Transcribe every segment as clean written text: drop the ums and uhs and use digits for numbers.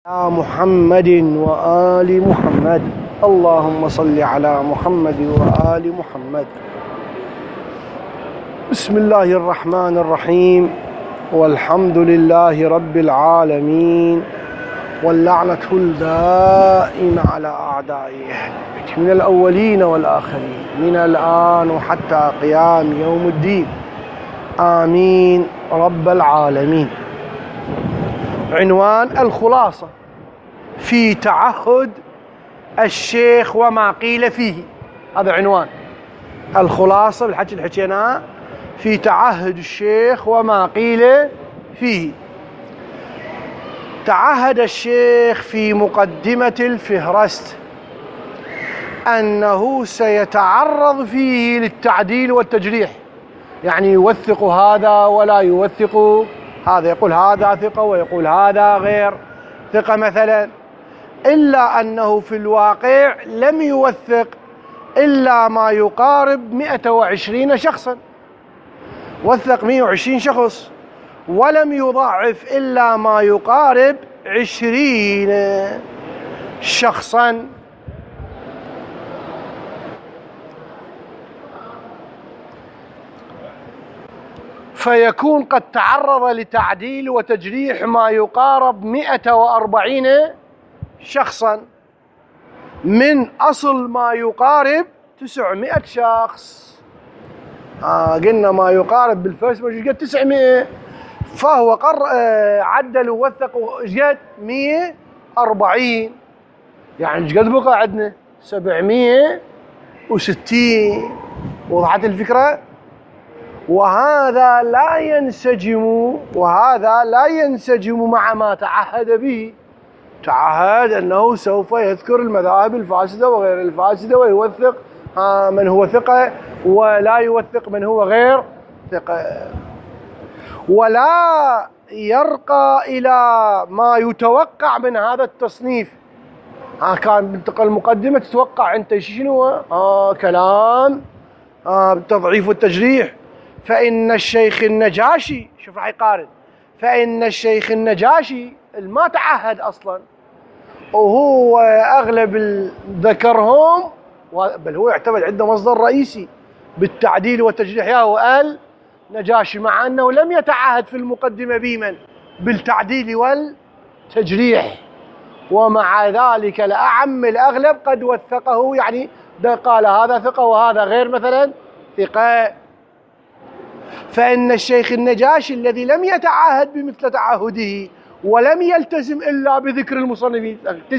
محمد وآل محمد. اللهم صل على محمد وآل محمد. بسم الله الرحمن الرحيم، والحمد لله رب العالمين، واللعنة الدائمة على أعدائه من الأولين والآخرين من الآن وحتى قيام يوم الدين، آمين رب العالمين. عنوان: الخلاصة في تعهد الشيخ وما قيل فيه. هذا عنوان الخلاصة بالحكي اللي حكيناه في تعهد الشيخ وما قيل فيه. تعهد الشيخ في مقدمة الفهرست أنه سيتعرض فيه للتعديل والتجريح، يعني يوثق هذا ولا يوثق هذا، يقول هذا ثقة ويقول هذا غير ثقة مثلا، إلا أنه في الواقع لم يوثق إلا ما يقارب 120 شخصا، وثق 120 شخص، ولم يضاعف إلا ما يقارب 20 شخصا. فيكون قد تعرض لتعديل وتجريح ما يقارب 140 شخصا من أصل ما يقارب 900 شخص. قلنا ما يقارب بالفيسبوك ايش قد 900، فهو عدل ووثق ايش قد 140، يعني ايش قد بقى عندنا 760. وضحت الفكرة؟ وهذا لا ينسجم مع ما تعهد به. تعهد أنه سوف يذكر المذاهب الفاسدة وغير الفاسدة، ويوثق من هو ثقة ولا يوثق من هو غير ثقة، ولا يرقى إلى ما يتوقع من هذا التصنيف. كان بنتقل المقدمة تتوقع أنت شنو؟ كلام بالتضعيف والتجريح. فإن الشيخ النجاشي، شوف راح يقارن، فإن الشيخ النجاشي ما تعهد أصلا، وهو أغلب ذكرهم، بل هو يعتمد عنده مصدر رئيسي بالتعديل والتجريح هو النجاشي، مع أنه لم يتعهد في المقدمة بمن بالتعديل والتجريح، ومع ذلك الأعم الأغلب قد وثقه، يعني قال هذا ثقة وهذا غير مثلا ثقة. فإن الشيخ النجاشي الذي لم يتعهد بمثل تعهده ولم يلتزم إلا بذكر المصنفين،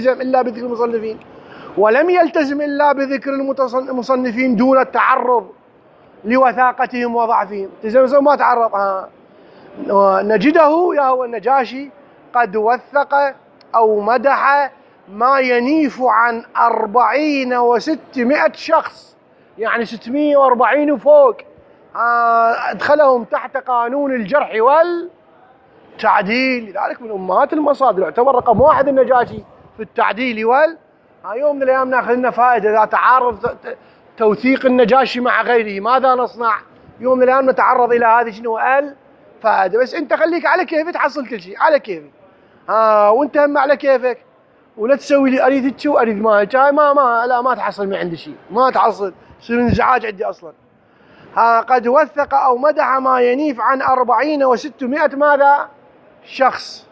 ولم يلتزم إلا بذكر المصنفين دون التعرض لوثاقتهم وضعفهم، التزم ما تعرض. نجده يا هو النجاشي قد وثق أو مدح ما ينيف عن 40 و600 شخص، يعني 640 وفوق، أدخلهم تحت قانون الجرح والتعديل. لذلك من أمهات المصادر يعتبر رقم 1 النجاشي في التعديل يوم من الأيام ناخذ لنا فائدة. إذا تعارض توثيق النجاشي مع غيره ماذا نصنع؟ يوم من الأيام نتعرض إلى هذه شنو الفائدة. بس أنت خليك على كيفك، تحصل كل شيء على كيفك، وأنت هم على كيفك، ولا تسوي لي أريد هيك وأريد ما لا تحصل من عندي شيء، ما تحصل، يصير انزعاج عندي أصلا. قد وثق أو مدح ما ينيف عن 40 و600 ماذا شخص،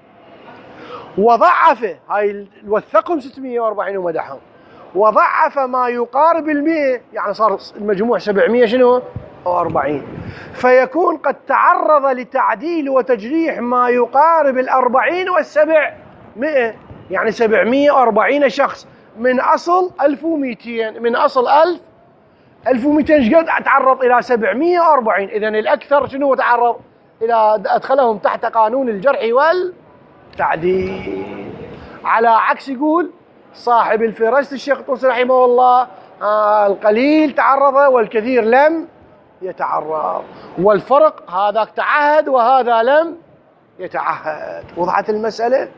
وضعف، هاي وثقهم 640 ومدحهم، وضعف ما يقارب 100، يعني صار المجموع 700 شنو و40. فيكون قد تعرض لتعديل وتجريح ما يقارب 40 و700، يعني 740 شخص من أصل 1200، من أصل 1200 ايش قد تعرض إلى 740. إذن الأكثر شنو تعرض إلى أدخلهم تحت قانون الجرح والتعديل، على عكس يقول صاحب الفهرست الشيخ الطوسي رحمه الله، القليل تعرض والكثير لم يتعرض، والفرق هذاك تعهد وهذا لم يتعهد. وضحت المسألة؟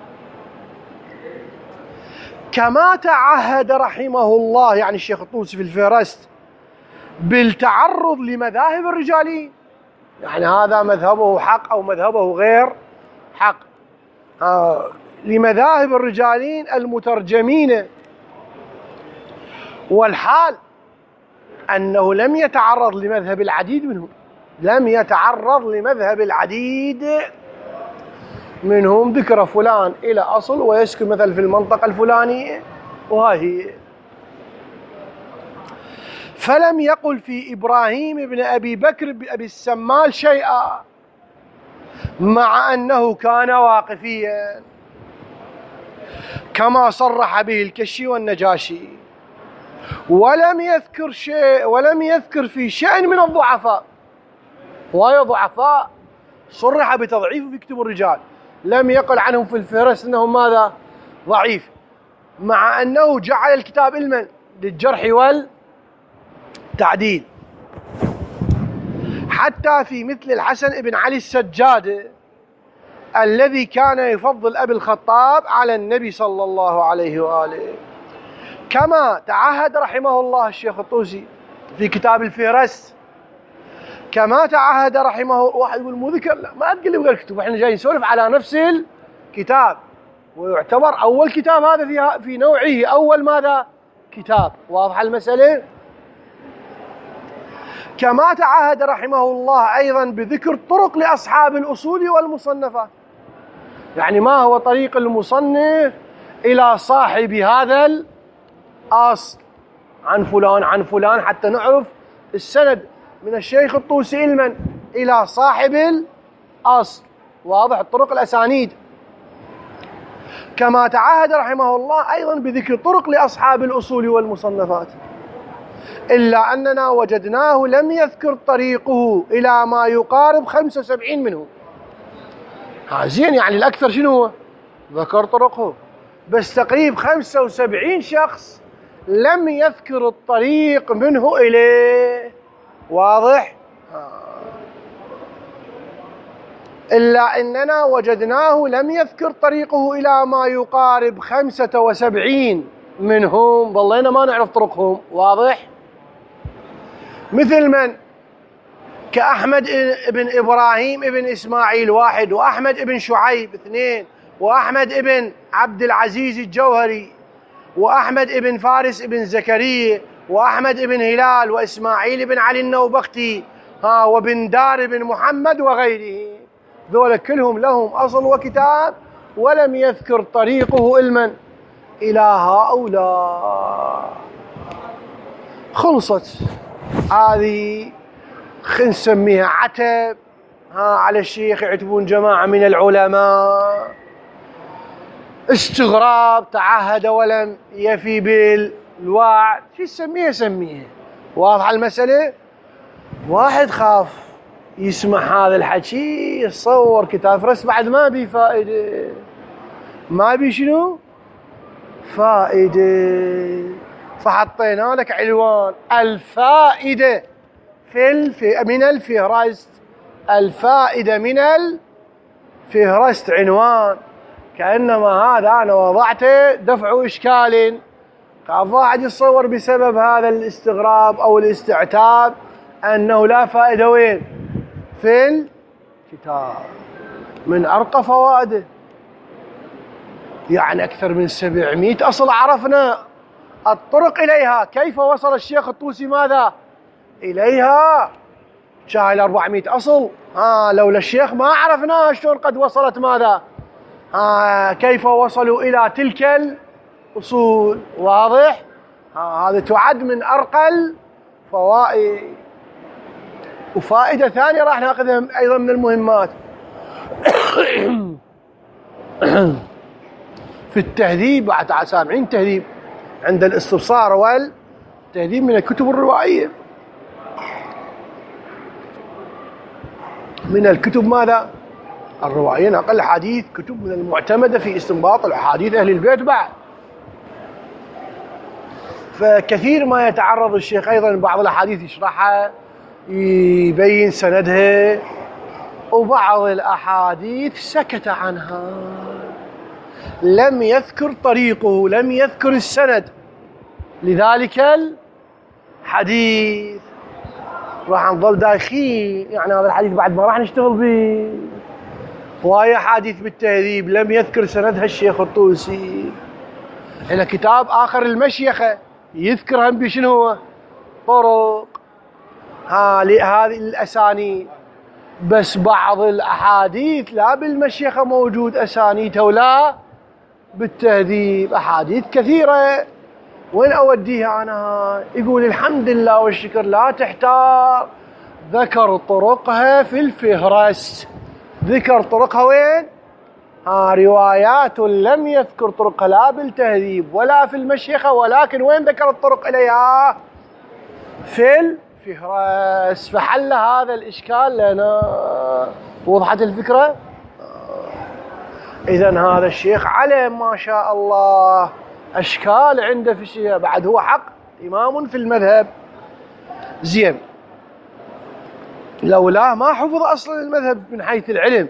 كما تعهد رحمه الله، يعني الشيخ الطوسي في الفهرست، بالتعرض لمذاهب الرجاليين، يعني هذا مذهبه حق أو مذهبه غير حق، لمذاهب الرجالين المترجمين، والحال أنه لم يتعرض لمذهب العديد منهم، لم يتعرض لمذهب العديد منهم، ذكر فلان إلى أصل ويسكن مثلا في المنطقة الفلانية وهاي هي. فلم يقل في إبراهيم بن أبي بكر بأبي السمال شيئا، مع أنه كان واقفيا كما صرح به الكشي والنجاشي، ولم يذكر في شأن من الضعفاء، وهي ضعفاء صرح بتضعيف في كتب الرجال، لم يقل عنهم في الفهرس أنهم ماذا؟ ضعيف، مع أنه جعل الكتاب علما للجرح والتعديل. حتى في مثل الحسن بن علي السجاد الذي كان يفضل أبي الخطاب على النبي صلى الله عليه وآله، كما تعهد رحمه الله الشيخ الطوسي في كتاب الفهرس، كما تعهد رحمه. واحد يقول مو ذكر، لا ما تقول لي غير كتب، احنا جايين نسولف على نفس الكتاب، ويعتبر أول كتاب هذا في نوعه، أول ماذا؟ كتاب. واضح المسألة؟ كما تعهد رحمه الله أيضا بذكر طرق لأصحاب الأصول والمصنفات، يعني ما هو طريق المصنف إلى صاحب هذا الأصل عن فلان عن فلان، حتى نعرف السند من الشيخ الطوسي علما إلى صاحب الأصل. واضح؟ الطرق الأسانيد. كما تعهد رحمه الله أيضا بذكر طرق لأصحاب الأصول والمصنفات، إلا أننا وجدناه لم يذكر طريقه إلى ما يقارب 75 منه. زين، يعني الأكثر شنو هو؟ ذكر طرقه، بس تقريب 75 شخص لم يذكر الطريق منه إليه. واضح؟ إلا أننا وجدناه لم يذكر طريقه إلى ما يقارب 75 منهم، ظلينا ما نعرف طرقهم. واضح؟ مثل من؟ كأحمد بن إبراهيم بن إسماعيل 1، وأحمد بن شعيب 2، وأحمد بن عبد العزيز الجوهري، وأحمد بن فارس بن زكريا، وأحمد بن هلال، وإسماعيل بن علي النوبختي، وبن دار بن محمد وغيره. ذولا كلهم لهم أصل وكتاب، ولم يذكر طريقه علما إلى هؤلاء. خلصت هذه، نسميها عتب على الشيخ، يعتبون جماعة من العلماء، استغراب، تعهد ولم يفي بالوعد، شو سميها سميها. واضحة المسألة؟ واحد خاف يسمع هذا الحكي يتصور كتاب فرس بعد ما بي فائدة، ما بي شنو؟ فائدة. فحطينا لك عنوان الفائدة من الفهرست، الفائدة من الفهرست عنوان، كأنما هذا أنا وضعته دفع إشكال، خاف واحد يتصور بسبب هذا الاستغراب أو الاستعتاب أنه لا فائدة وين؟ في الكتاب. من أرقى فوائده، يعني أكثر من 700 أصل عرفنا الطرق إليها، كيف وصل الشيخ الطوسي ماذا؟ إليها. شاهل 400 أصل، لولا الشيخ ما عرفنا شلون قد وصلت ماذا؟ كيف وصلوا إلى تلك الأصول. واضح؟ هذا تعد من أرقى الفوائد. وفائدة ثانية راح ناخذها أيضا من المهمات في التهذيب، بعد سامعين تهذيب عند الاستبصار والتهذيب من الكتب الروائية، من الكتب ماذا؟ الروائية، نقل الحديث، كتب من المعتمدة في استنباط الأحاديث أهل البيت بعد. فكثير ما يتعرض الشيخ أيضا بعض الأحاديث يشرحها، يبين سندها، وبعض الأحاديث سكت عنها، لم يذكر طريقه، لم يذكر السند لذلك الحديث. راح نظل دايخين، يعني هذا الحديث بعد ما راح نشتغل به. وهي أحاديث بالتهذيب لم يذكر سندها الشيخ الطوسي. إلى كتاب آخر المشيخة يذكر هم بشنو هو طرق هذه الأسانيد، بس بعض الأحاديث لا بالمشيخة موجود أسانيدها ولا بالتهذيب، أحاديث كثيرة. وين أوديها أنا؟ يقول الحمد لله والشكر لا تحتار، ذكر طرقها في الفهرس. ذكر طرقها وين؟ روايات لم يذكر طرقها لا بالتهذيب ولا في المشيخة، ولكن وين ذكر الطرق إليها؟ في الفهرس. فحل هذا الإشكال لنا. وضحت الفكرة؟ إذن هذا الشيخ علم ما شاء الله أشكال عنده في الشيء، بعد هو حق إمام في المذهب. زين، لولاه ما حفظ أصلا المذهب من حيث العلم.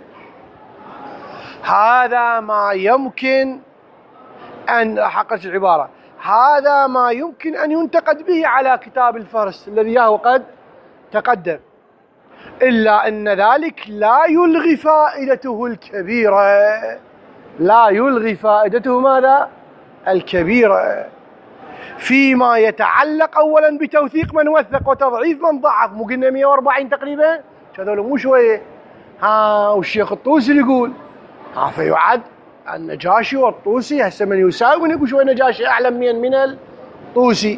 هذا ما يمكن أن حققت العبارة، هذا ما يمكن أن ينتقد به على كتاب الفهرس الذي هو قد تقدم، إلا أن ذلك لا يلغي فائدته الكبيرة. لا يلغي فائدته ماذا؟ الكبيرة، فيما يتعلق أولا بتوثيق من وثق وتضعيف من ضعف. مو قلنا 140 تقريبا؟ هذول مو شوية. والشيخ الطوسي يقول فيعد النجاشي والطوسي هسه من يساوي، من يقول شوي نجاشي أعلم من الطوسي.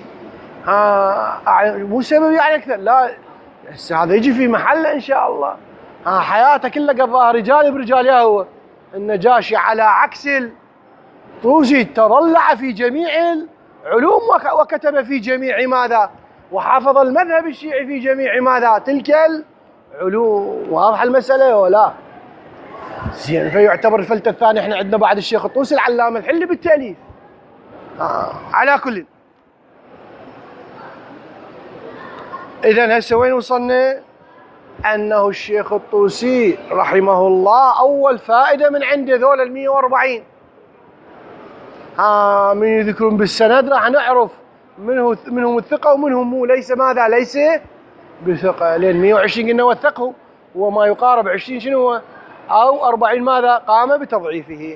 مو سبب يعني أكثر، لا هسه هذا يجي في محله إن شاء الله. حياته كلها قضاها رجال برجال. هو النجاشي على عكس الطوسي تضلع في جميع العلوم وكتب في جميع ماذا؟ وحافظ المذهب الشيعي في جميع ماذا؟ تلك العلوم. واضح المسألة ولا؟ زين، فيعتبر الفلتة الثانية احنا عندنا بعد الشيخ الطوسي العلامة الحلي بالتأليف. على كل، إذن هسه وين وصلنا؟ أنه الشيخ الطوسي رحمه الله أول فائدة من عنده ذول 140 من يذكرون بالسند راح نعرف منهم الثقة ومنهم مو ليس ماذا؟ ليس بثقة. لأن 120 قلنا وثقه، وما يقارب 20 شنو هو؟ أو 40 ماذا؟ قام بتضعيفه.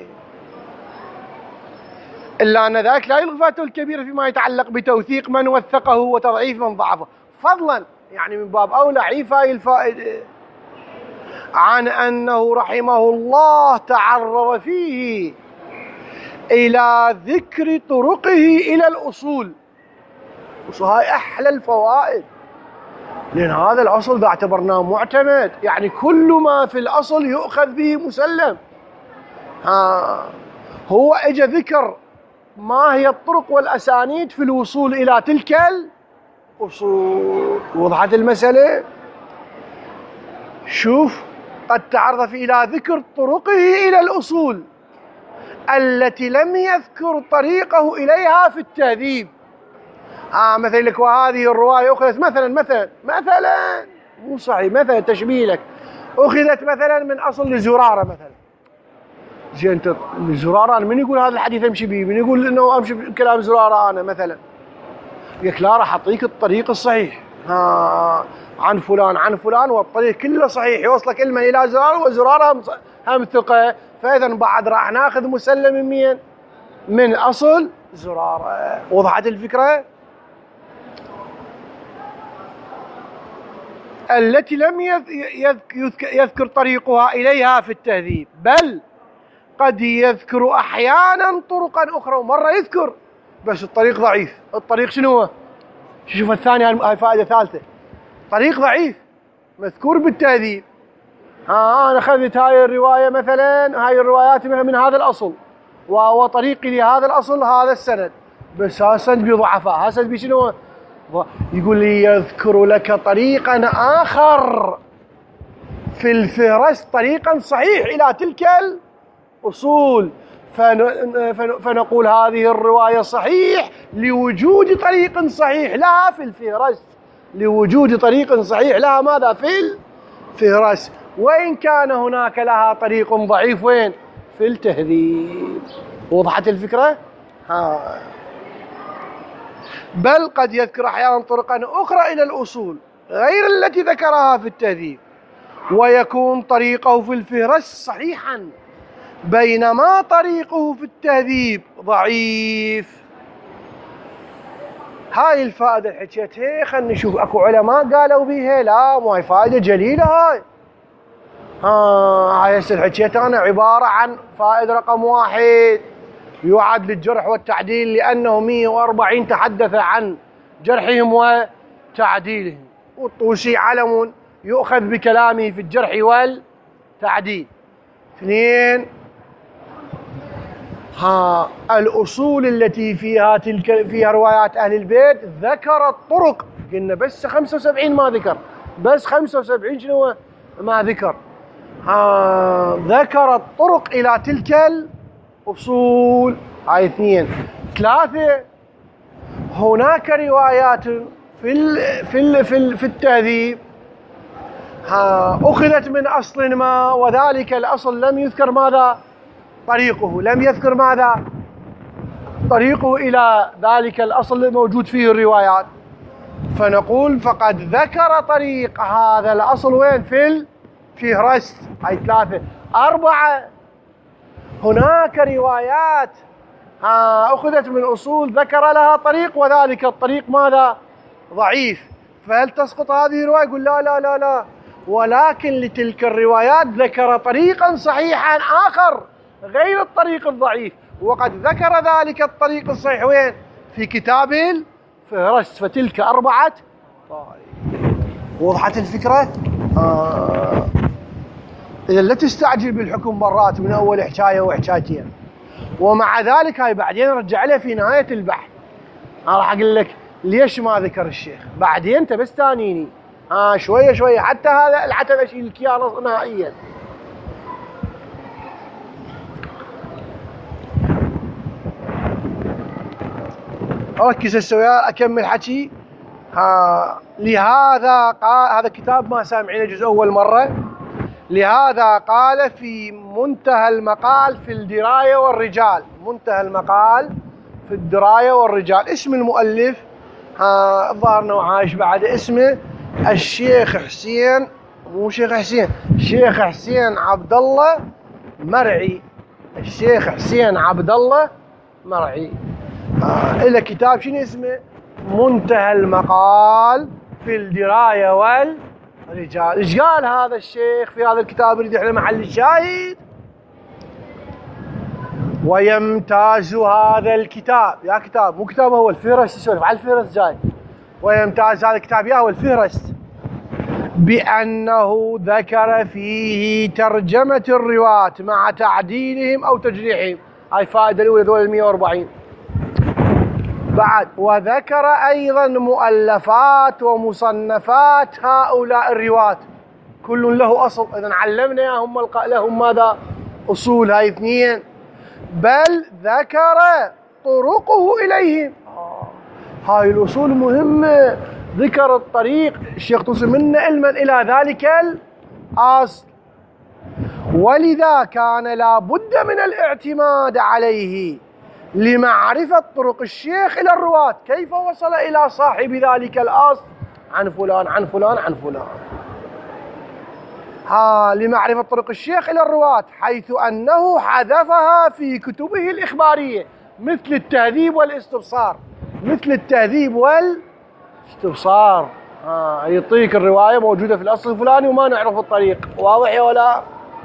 إلا أن ذلك لا يلغي فائدته الكبيرة فيما يتعلق بتوثيق من وثقه وتضعيف من ضعفه، فضلا يعني من باب أولى عيفاء الفائدة عن أنه رحمه الله تعرض فيه إلى ذكر طرقه إلى الأصول. وهاي أحلى الفوائد، لأن هذا الأصل ده اعتبرناه معتمد، يعني كل ما في الأصل يؤخذ به مسلم. هو اجى ذكر ما هي الطرق والأسانيد في الوصول إلى تلك الأصول. وضحت المسألة؟ شوف، قد تعرض في إلى ذكر طرقه إلى الأصول التي لم يذكر طريقه إليها في التهذيب. مثل لك وهذه الرواية أخذت مثلا مو صحيح، مثلا تشبيه لك، أخذت مثلا من أصل لزرارة مثلا. زين، أنت لزرارة من يقول هذا الحديث أمشي به؟ من يقول إنه أمشي بكلام زرارة أنا مثلا؟ يقول لا، راح أعطيك الطريق الصحيح عن فلان والطريق كله صحيح يوصلك علما إلى زرارة، وزرارة هم ثقة. فإذا بعد راح ناخذ مسلم من أصل زرارة. وضحت الفكرة؟ التي لم يذكر طريقها إليها في التهذيب، بل قد يذكر أحيانا طرقا أخرى، ومرة يذكر بس الطريق ضعيف. الطريق شنو هو؟ شوف الثانية، هاي فائدة ثالثة. طريق ضعيف مذكور بالتهذيب. أنا أخذت هاي الرواية مثلا، هاي الروايات من هذا الأصل، وطريقي لهذا الأصل هذا السند، بس هذا السند بضعفاء. هذا السند بشنو؟ يقول لي يذكر لك طريقا آخر في الفهرس، طريقا صحيح إلى تلك الأصول، فنقول هذه الرواية صحيح لوجود طريق صحيح لها في الفهرس، لوجود طريق صحيح لها ماذا؟ في الفهرس، وإن كان هناك لها طريق ضعيف وين؟ في التهذيب. وضحت الفكرة؟ بل قد يذكر أحيانا طرقا أخرى إلى الأصول غير التي ذكرها في التهذيب، ويكون طريقه في الفهرس صحيحا، بينما طريقه في التهذيب ضعيف. هاي الفائدة اللي حكيتها، خلينا نشوف اكو علماء قالوا بيها. لا، مو هاي فائدة جليلة هاي. هاي هسه حكيتها انا عبارة عن فائدة رقم 1، يعد للجرح والتعديل لأنه 140 تحدث عن جرحهم وتعديلهم، والطوسي علم يؤخذ بكلامه في الجرح والتعديل. 2، الأصول التي فيها روايات أهل البيت ذكر الطرق. قلنا بس 75 ما ذكر، بس 75 شنو ما ذكر. ذكر الطرق إلى تلك الأصول. هاي 2. 3، هناك روايات في التهذيب أخذت من أصل ما، وذلك الأصل لم يذكر ماذا طريقه، لم يذكر ماذا طريقه إلى ذلك الأصل الموجود فيه الروايات، فنقول فقد ذكر طريق هذا الأصل وين في الفهرست. هاي 3. 4، هناك روايات أخذت من أصول ذكر لها طريق، وذلك الطريق ماذا ضعيف، فهل تسقط هذه الرواية؟ يقول لا لا لا لا، ولكن لتلك الروايات ذكر طريقا صحيحا آخر غير الطريق الضعيف، وقد ذكر ذلك الطريق الصحيح وين؟ في كتاب الفهرست. فتلك 4 وضحت الفكرة؟ إذا لا تستعجل بالحكم مرات من أول حكاية وحكايتين، ومع ذلك هاي بعدين رجع لها في نهاية البحث. أنا راح أقول لك ليش ما ذكر الشيخ، بعدين أنت بس تانيني شوية شوية، حتى هذا العتب أشيل لك إياه نهائيا. أركز السويا أكمل حكي. لهذا قال، هذا كتاب ما سامعينه جزء أول مرة. لهذا قال في منتهى المقال في الدراية والرجال، منتهى المقال في الدراية والرجال، اسم المؤلف الظاهر انه عايش بعد اسمه الشيخ حسين، مو شيخ حسين، الشيخ حسين عبد الله مرعي. الشيخ حسين عبد الله مرعي. إلى كتاب شنو اسمه؟ منتهى المقال في الدراية والرجال. ايش قال هذا الشيخ في هذا الكتاب؟ يريد احنا محل الشاهد. ويمتاز هذا الكتاب، يا كتاب مو كتاب هو الفهرست، يسولف على الفهرست جاي. ويمتاز هذا الكتاب يا هو الفهرست بأنه ذكر فيه ترجمة الرواة مع تعديلهم أو تجريحهم. هاي فائدة الأولى ذول 140. بعد وذكر أيضا مؤلفات ومصنفات هؤلاء الرواة، كل له أصل. إذن علمنا ياهم لهم ماذا؟ أصول. هاي 2. بل ذكر طرقه إليهم. هاي الأصول مهمة، ذكر الطريق. الشيخ توصل منا علما إلى ذلك الأصل، ولذا كان لا بد من الاعتماد عليه لمعرفة طرق الشيخ إلى الرواة. كيف وصل إلى صاحب ذلك الأصل؟ عن فلان عن فلان عن فلان. لمعرفة طرق الشيخ إلى الرواة، حيث أنه حذفها في كتبه الإخبارية، مثل التهذيب والاستبصار. مثل التهذيب والاستبصار يعطيك الرواية موجودة في الأصل الفلاني وما نعرف الطريق. واضح يا ولا؟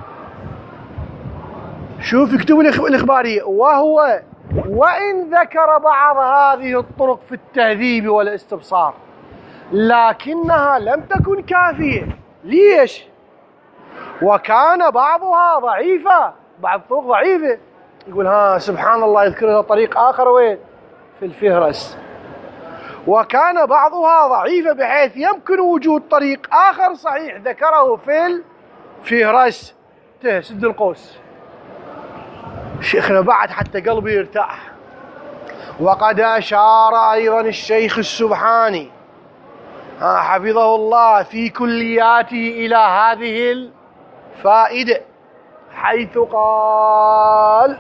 شوف كتب الإخبارية. وهو وإن ذكر بعض هذه الطرق في التهذيب والاستبصار، لكنها لم تكن كافية. ليش؟ وكان بعضها ضعيفة، بعض الطرق ضعيفة. يقول سبحان الله يذكر لها طريق آخر وين؟ في الفهرست. وكان بعضها ضعيفة بحيث يمكن وجود طريق آخر صحيح ذكره في الفهرست. سد القوس. شيخنا بعد حتى قلبي يرتاح. وقد أشار أيضا الشيخ السبحاني حفظه الله في كلياته إلى هذه الفائدة، حيث قال،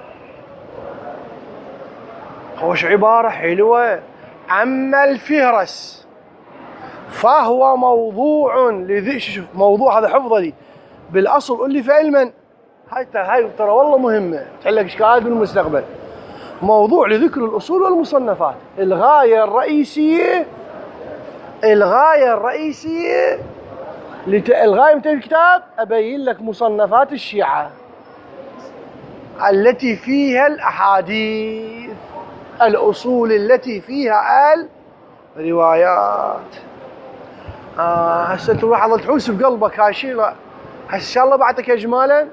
خوش عبارة حلوة، أما الفهرس فهو موضوع شوف موضوع هذا حفظه لي، بالأصل ألف علما. هاي ترى والله مهمة تحل لك إشكالات بالمستقبل. موضوع لذكر الأصول والمصنفات. الغاية الرئيسية الغاية من الكتاب أبين لك مصنفات الشيعة التي فيها الأحاديث، الأصول التي فيها الروايات. هسه تلاحظ تحوس بقلبك هاي الشيء. هسه إن شاء الله بعتك إجمالا.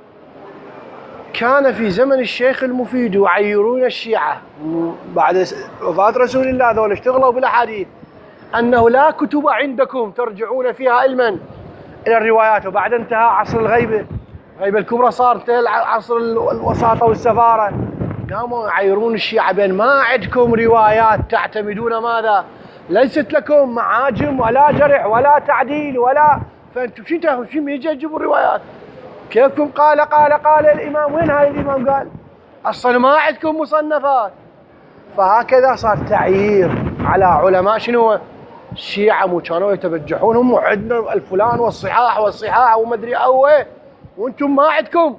كان في زمن الشيخ المفيد يعيرون الشيعة بعد وفاة رسول الله ذول اشتغلوا بالأحاديث أنه لا كتب عندكم ترجعون فيها علما إلى الروايات. وبعد انتهى عصر الغيبة الكبرى، صار انتهى عصر الوساطة والسفارة، قاموا يعيرون الشيعة بأن ما عندكم روايات تعتمدون ماذا؟ ليست لكم معاجم ولا جرح ولا تعديل ولا، فانتم شو يجي تجيبوا الروايات؟ كيفكم قال الإمام؟ وين هاي الإمام قال؟ أصلا ما عندكم مصنفات. فهكذا صار تعيير على علماء شنو؟ الشيعة كانوا يتبجحونهم وعندنا الفلان والصحاح ومدري وانتم ما عندكم.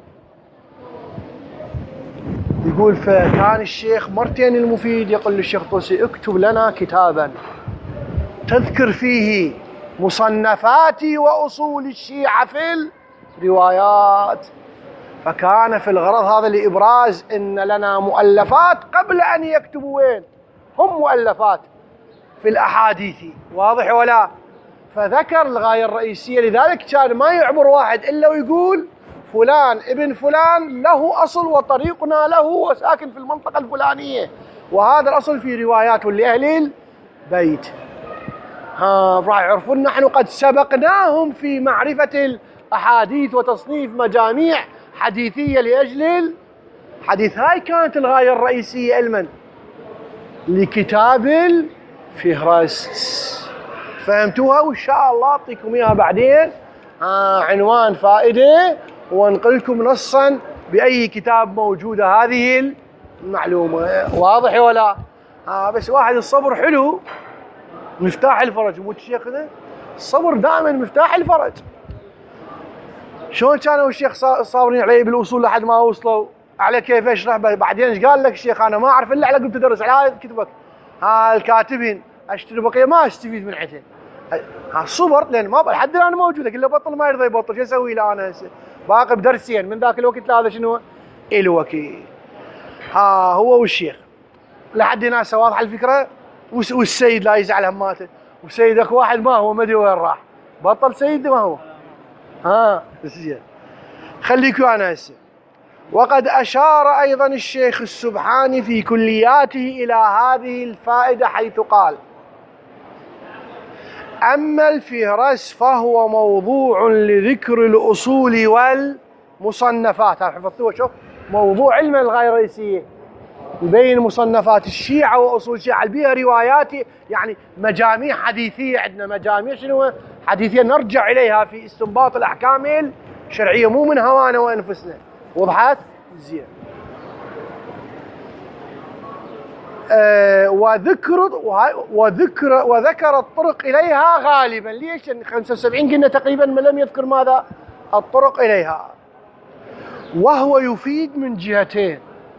يقول فكان الشيخ مرتين المفيد يقول للشيخ طوسي اكتب لنا كتابا تذكر فيه مصنفاتي وأصول الشيعة في الروايات. فكان في الغرض هذا لإبراز إن لنا مؤلفات قبل أن يكتبوا وين هم مؤلفات في الأحاديث. واضح ولا؟ فذكر الغاية الرئيسية. لذلك كان ما يعبر واحد إلا ويقول فلان ابن فلان له أصل وطريقنا له وساكن في المنطقة الفلانية، وهذا الأصل في روايات لأهل البيت. راح يعرفون نحن قد سبقناهم في معرفة الأحاديث وتصنيف مجاميع حديثية لأجل الحديث. هاي كانت الغاية الرئيسية علما لكتاب الفهرست. فهمتوها؟ وإن شاء الله أعطيكم إياها بعدين عنوان فائدة، وانقلكم نصا بأي كتاب موجودة هذه المعلومة. واضح ولا؟ بس واحد الصبر حلو مفتاح الفرج. مو الشيخ ده الصبر دائما مفتاح الفرج. شلون كانوا الشيخ صابرين علي بالأصول لحد ما وصلوا على كيف اشرح. بعدين ايش قال لك الشيخ؟ انا ما اعرف الا على قد تدرس على كتبك. الكاتبين اشتري بقيه ما استفيد من عندهم. الصبر لان ما لحد الان موجوده، كله بطل ما يرضى يبطل. شو اسوي له انا هسه؟ باقي بدرسين من ذاك الوقت لهذا شنو؟ الوكيل. هو والشيخ لحد هنا واضحه الفكره. والسيد لا يزعل هماته. وسيدك واحد ما هو ما ادري وين راح، بطل سيد ما هو. زين خليكوا انا هسه. وقد اشار ايضا الشيخ السبحاني في كلياته الى هذه الفائده حيث قال: اما الفهرس فهو موضوع لذكر الاصول والمصنفات. حفظتوها؟ شوف موضوع علم الغايه الرئيسيه يبين مصنفات الشيعة وأصول الشيعة بها روايات، يعني مجاميع حديثية. عندنا مجاميع شنو؟ حديثية نرجع إليها في استنباط الأحكام الشرعية، مو من هوانا وأنفسنا. وضحت؟ زين. وذكر الطرق إليها غالبا. ليش؟ 75 قلنا تقريبا ما لم يذكر ماذا؟ الطرق إليها. وهو يفيد من جهتين: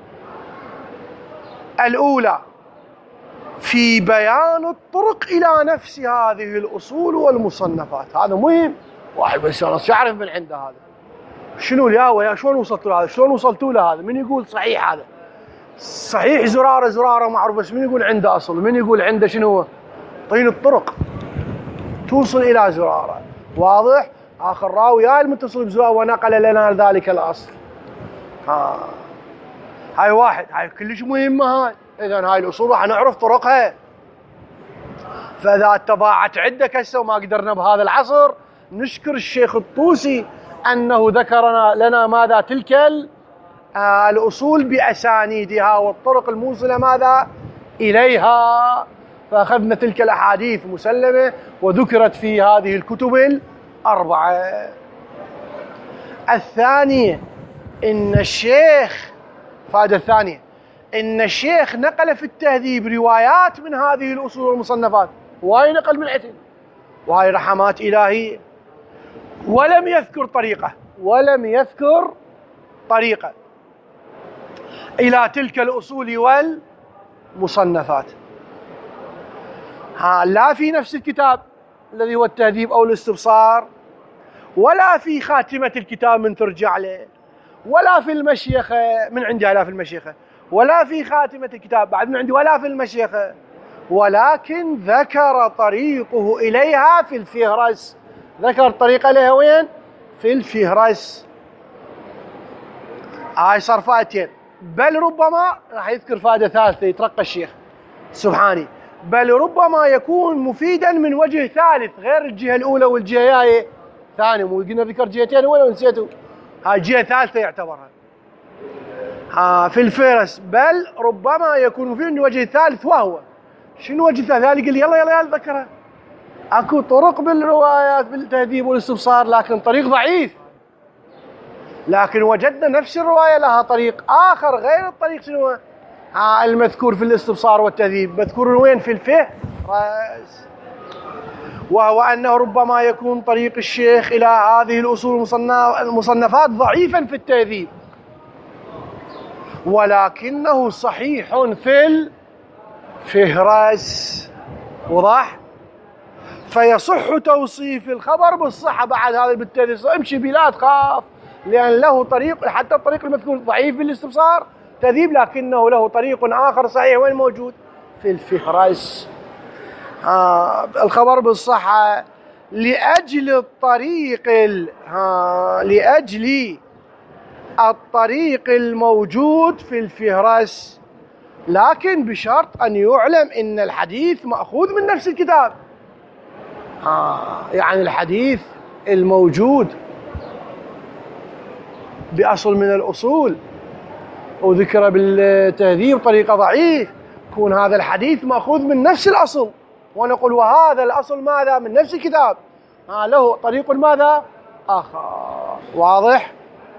الأولى في بيان الطرق إلى نفس هذه الأصول والمصنفات. هذا مهم. واحد بس أنا أعرف من عنده هذا شنو يا شلون وصلتوا لهذا؟ شلون وصلتوا لهذا؟ من يقول صحيح هذا؟ صحيح زرارة معروف، بس من يقول عنده أصل؟ من يقول عنده شنو؟ طين الطرق توصل إلى زرارة. واضح؟ آخر راوي يا المتصل بزرارة ونقل لنا ذلك الأصل. هاي واحد، هاي كلش مهمة هاي. إذن هاي الأصول راح نعرف طرقها. فإذا اتضاعت عندك هسه وما قدرنا بهذا العصر، نشكر الشيخ الطوسي أنه ذكرنا لنا ماذا؟ تلك الأصول بأسانيدها والطرق الموصلة ماذا؟ إليها. فأخذنا تلك الأحاديث مسلمة وذكرت في هذه الكتب الأربعة. الثانية إن الشيخ، فائدة الثانية، إن الشيخ نقل في التهذيب روايات من هذه الأصول والمصنفات. وهي نقل من عتن، وهي رحمات إلهية. ولم يذكر طريقة، ولم يذكر طريقة إلى تلك الأصول والمصنفات، لا في نفس الكتاب الذي هو التهذيب أو الاستبصار، ولا في خاتمة الكتاب من ترجع له، ولا في المشيخة من عندها، لا في المشيخة، ولا في خاتمة الكتاب بعد من عندي، ولا في المشيخة، ولكن ذكر طريقه إليها في الفهرس. ذكر طريقة لها وين؟ في الفهرس. هاي صار فائدتين، بل ربما راح يذكر فائدة ثالثة يترقى الشيخ سبحاني، بل ربما يكون مفيدا من وجه ثالث غير الجهة الأولى والجهة هاي ثانية. مو قلنا ذكر جهتين ولا نسيتوا؟ هاي جهة ثالثة يعتبرها في الفهرس، بل ربما يكون مفيد من وجه ثالث. وهو شنو وجه ثالث؟ قال لي يلا ذكرها. اكو طرق بالروايات بالتهذيب والاستبصار، لكن طريق ضعيف. لكن وجدنا نفس الرواية لها طريق آخر غير الطريق شنو المذكور في الاستبصار والتهذيب، مذكور وين؟ في الفهرس. وهو أنه ربما يكون طريق الشيخ إلى هذه الأصول المصنفات ضعيفا في التهذيب، ولكنه صحيح في الفهرس. وضح؟ فيصح توصيف الخبر بالصحة بعد هذا بالتهذيب. امشي بلا تخاف، لأن له طريق، حتى الطريق المذكور ضعيف بالاستبصار تهذيب، لكنه له طريق آخر صحيح وين موجود؟ في الفهرس. الخبر بالصحة لأجل الطريق الموجود في الفهرس، لكن بشرط أن يعلم أن الحديث مأخوذ من نفس الكتاب. يعني الحديث الموجود بأصل من الأصول وذكر بالتهذيب طريقة ضعيف، يكون هذا الحديث مأخوذ من نفس الأصل، ونقول وهذا الأصل ماذا؟ من نفس الكتاب، له طريق ماذا؟ آخر. واضح؟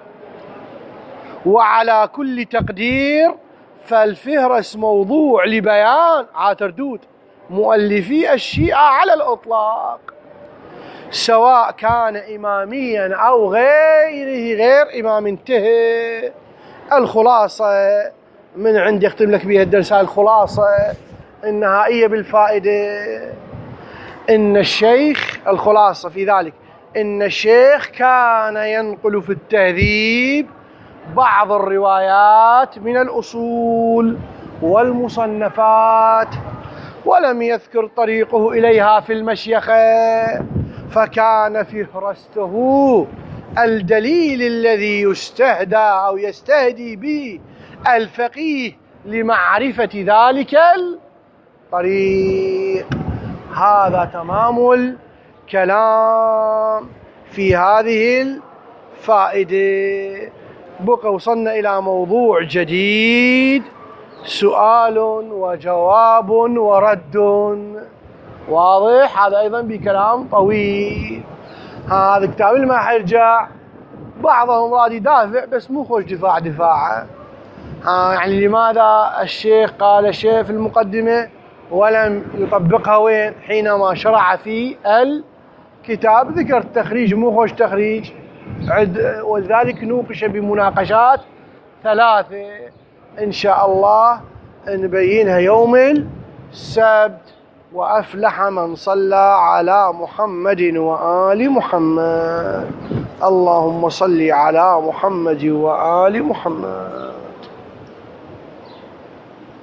وعلى كل تقدير فالفهرس موضوع لبيان تردود مؤلفي الشيعة على الإطلاق، سواء كان إماميا أو غير إمام. انتهى. الخلاصة من عندي أختم لك بها الدرس، الخلاصة النهائية بالفائدة، إن الشيخ، الخلاصة في ذلك إن الشيخ كان ينقل في التهذيب بعض الروايات من الأصول والمصنفات، ولم يذكر طريقه إليها في المشيخة، فكان فهرسته الدليل الذي يستهدى أو يستهدي به الفقيه لمعرفة ذلك الطريق. هذا تمام الكلام في هذه الفائدة. بقى وصلنا إلى موضوع جديد، سؤال وجواب ورد. واضح؟ هذا أيضا بكلام طويل. هذا كتاب اللي ما حيرجع بعضهم راد يدافع، بس مو خوش دفاع. يعني لماذا الشيخ قال شيء في المقدمة ولم يطبقها وين؟ حينما شرع في الكتاب ذكر التخريج، مو خوش تخريج، ولذلك نوقش بمناقشات 3 إن شاء الله نبينها يوم السبت. وأفلح من صلى على محمد وآل محمد. اللهم صل على محمد وآل محمد.